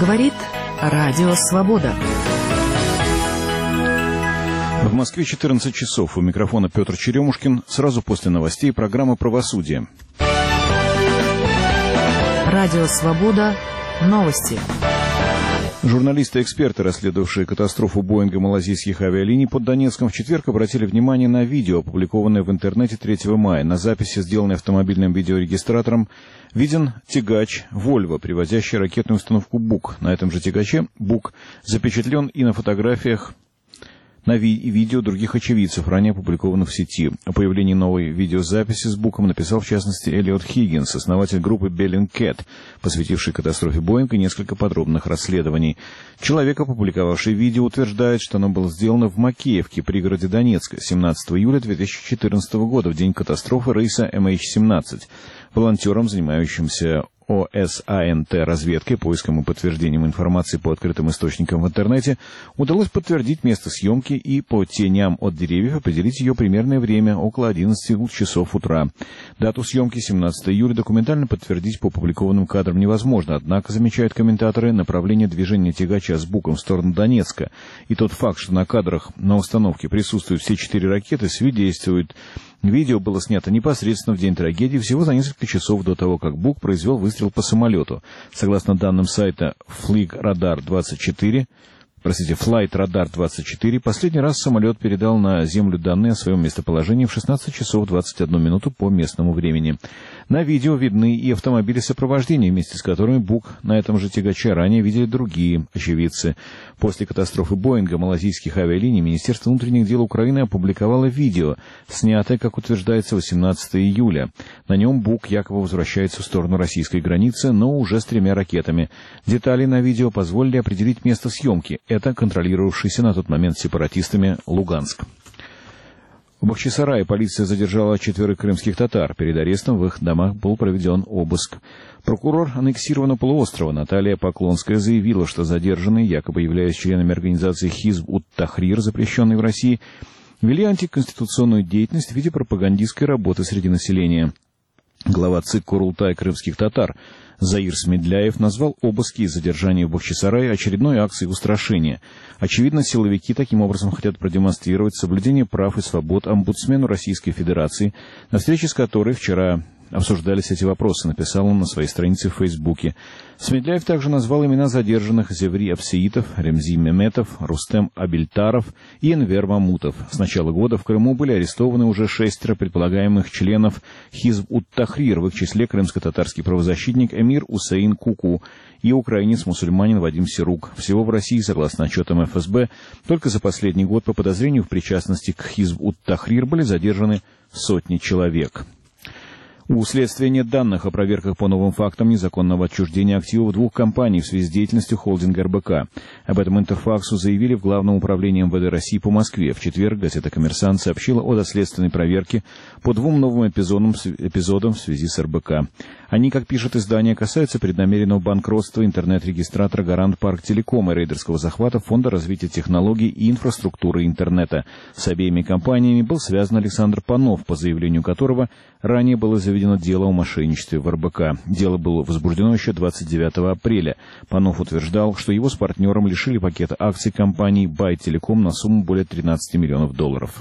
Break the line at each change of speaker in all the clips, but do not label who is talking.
Говорит Радио Свобода.
В Москве 14 часов. У микрофона Петр Черемушкин. Сразу после новостей программа «Правосудие».
Радио Свобода. Новости.
Журналисты и эксперты, расследовавшие катастрофу Боинга малазийских авиалиний под Донецком, в четверг обратили внимание на видео, опубликованное в интернете 3 мая. На записи, сделанной автомобильным видеорегистратором, виден тягач «Вольво», привозящий ракетную установку «Бук». На этом же тягаче «Бук» запечатлен и на фотографиях и видео других очевидцев, ранее опубликованных в сети. О появлении новой видеозаписи с Буком написал, в частности, Эллиот Хиггинс, основатель группы Bellingcat, посвятивший катастрофе Боинга несколько подробных расследований. Человек, опубликовавший видео, утверждает, что оно было сделано в Макеевке, пригороде Донецка, 17 июля 2014 года, в день катастрофы рейса MH17. Волонтерам, занимающимся ОСАНТ разведкой, поиском и подтверждением информации по открытым источникам в интернете, удалось подтвердить место съемки и по теням от деревьев определить ее примерное время, около 11 часов утра. Дату съемки 17 июля документально подтвердить по опубликованным кадрам невозможно, однако, замечают комментаторы, направление движения тягача с Буком в сторону Донецка и тот факт, что на кадрах на установке присутствуют все 4 ракеты, свидетельствует. Видео было снято непосредственно в день трагедии, всего за несколько часов до того, как Бук произвел выстрел по самолету. Согласно данным сайта Flightradar24, последний раз самолет передал на Землю данные о своем местоположении в 16 часов 21 минуту по местному времени. На видео видны и автомобили сопровождения, вместе с которыми Бук на этом же тягаче ранее видели другие очевидцы. После катастрофы Боинга малазийских авиалиний Министерство внутренних дел Украины опубликовало видео, снятое, как утверждается, 18 июля. На нем Бук якобы возвращается в сторону российской границы, но уже с 3 ракетами. Детали на видео позволили определить место съемки. Это контролировавшийся на тот момент сепаратистами Луганск. В Бахчисарае полиция задержала 4 крымских татар. Перед арестом в их домах был проведен обыск. Прокурор аннексированного полуострова Наталья Поклонская заявила, что задержанные, якобы являясь членами организации Хизб-ут-Тахрир, запрещенной в России, вели антиконституционную деятельность в виде пропагандистской работы среди населения. Глава ЦИК Курултай крымских татар Заир Смедляев назвал обыски и задержания в Бахчисарае очередной акцией устрашения. Очевидно, силовики таким образом хотят продемонстрировать соблюдение прав и свобод омбудсмену Российской Федерации, на встрече с которой вчера обсуждались эти вопросы, написал он на своей странице в Фейсбуке. Смедляев также назвал имена задержанных Зеври Апсеитов, Ремзи Меметов, Рустем Абильтаров и Энвер Мамутов. С начала года в Крыму были арестованы уже 6 предполагаемых членов Хизб-ут-Тахрир, в их числе крымско-татарский правозащитник Эмир Усейн Куку и украинец-мусульманин Вадим Сирук. Всего в России, согласно отчетам ФСБ, только за последний год по подозрению в причастности к Хизб-ут-Тахрир были задержаны сотни человек. У следствия нет данных о проверках по новым фактам незаконного отчуждения активов 2 компаний в связи с деятельностью холдинга РБК. Об этом Интерфаксу заявили в Главном управлении МВД России по Москве. В четверг газета «Коммерсант» сообщила о доследственной проверке по 2 новым эпизодам в связи с РБК. Они, как пишет издание, касаются преднамеренного банкротства интернет-регистратора «Гарант Парк Телеком» и рейдерского захвата Фонда развития технологий и инфраструктуры интернета. С обеими компаниями был связан Александр Панов, по заявлению которого ранее было заведено дело о мошенничестве в РБК. Дело было возбуждено еще 29 апреля. Панов утверждал, что его с партнером лишили пакета акций компании «Бай Телеком» на сумму более $13 миллионов.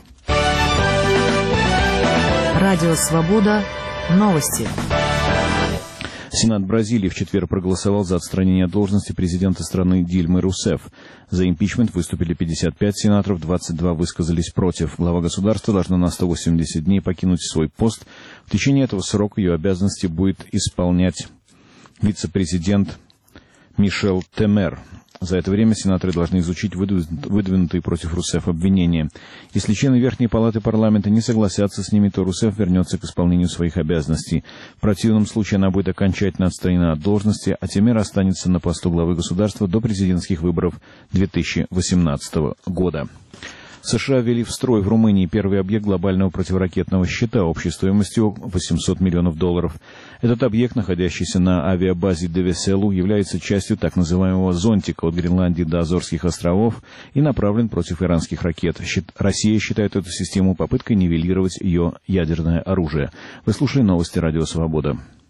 Радио Свобода. Новости.
Сенат Бразилии в четверг проголосовал за отстранение от должности президента страны Дильмы Русеф. За импичмент выступили 55 сенаторов, 22 высказались против. Глава государства должна на 180 дней покинуть свой пост. В течение этого срока ее обязанности будет исполнять вице-президент Мишел Темер. За это время сенаторы должны изучить выдвинутые против Русеф обвинения. Если члены Верхней Палаты парламента не согласятся с ними, то Русеф вернется к исполнению своих обязанностей. В противном случае она будет окончательно отстранена от должности, а Темер останется на посту главы государства до президентских выборов 2018 года. США ввели в строй в Румынии первый объект глобального противоракетного щита общей стоимостью $800 миллионов. Этот объект, находящийся на авиабазе Девеселу, является частью так называемого «зонтика» от Гренландии до Азорских островов и направлен против иранских ракет. Россия считает эту систему попыткой нивелировать ее ядерное оружие. Вы слушали новости Радио Свобода.